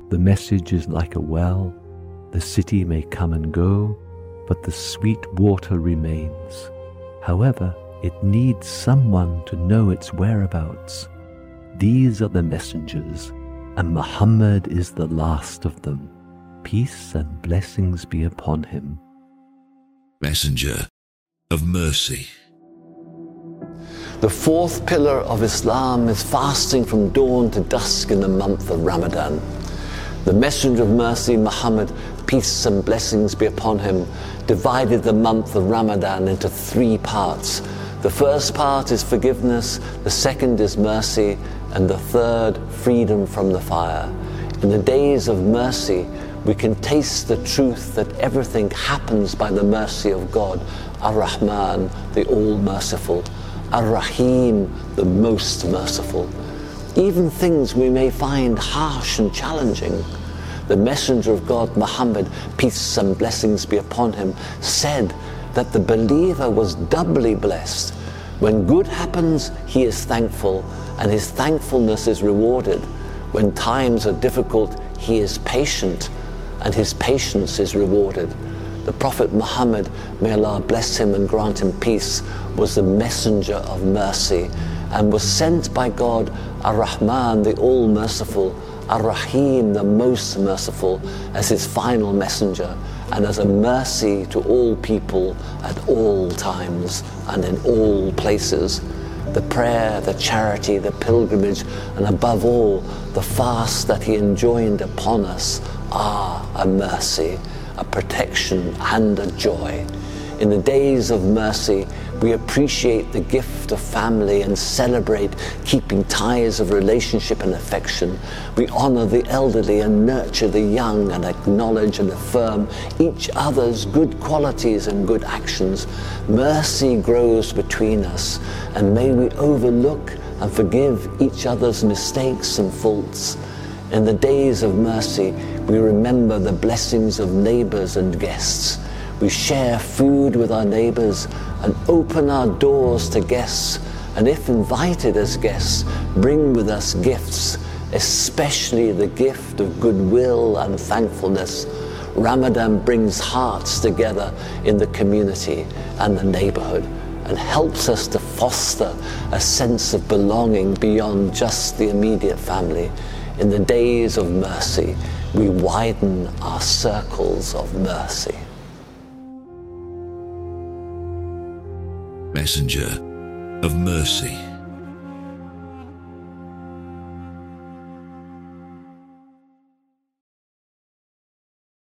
The message is like a well. The city may come and go, but the sweet water remains. However, it needs someone to know its whereabouts. These are the messengers, and Muhammad is the last of them. Peace and blessings be upon him. Messenger of mercy. The fourth pillar of Islam is fasting from dawn to dusk in the month of Ramadan. The Messenger of Mercy, Muhammad, peace and blessings be upon him, divided the month of Ramadan into 3 parts. The first part is forgiveness, the second is mercy, and the third, freedom from the fire. In the days of mercy, we can taste the truth that everything happens by the mercy of God, Ar-Rahman, the All-Merciful, Ar-Rahim, the Most Merciful. Even things we may find harsh and challenging. The Messenger of God, Muhammad, peace and blessings be upon him, said that the believer was doubly blessed. When good happens, he is thankful, and his thankfulness is rewarded. When times are difficult, he is patient, and his patience is rewarded. The Prophet Muhammad, may Allah bless him and grant him peace, was the messenger of mercy and was sent by God, Ar-Rahman, the All-Merciful, Ar-Rahim, the Most Merciful, as his final messenger and as a mercy to all people at all times and in all places. The prayer, the charity, the pilgrimage, and above all, the fast that he enjoined upon us are a mercy, a protection, and a joy. In the days of mercy, we appreciate the gift of family and celebrate keeping ties of relationship and affection. We honor the elderly and nurture the young and acknowledge and affirm each other's good qualities and good actions. Mercy grows between us, and may we overlook and forgive each other's mistakes and faults. In the days of mercy, we remember the blessings of neighbors and guests. We share food with our neighbors and open our doors to guests, and if invited as guests, bring with us gifts, especially the gift of goodwill and thankfulness. Ramadan brings hearts together in the community and the neighborhood and helps us to foster a sense of belonging beyond just the immediate family. In the days of mercy, we widen our circles of mercy. Messenger of mercy.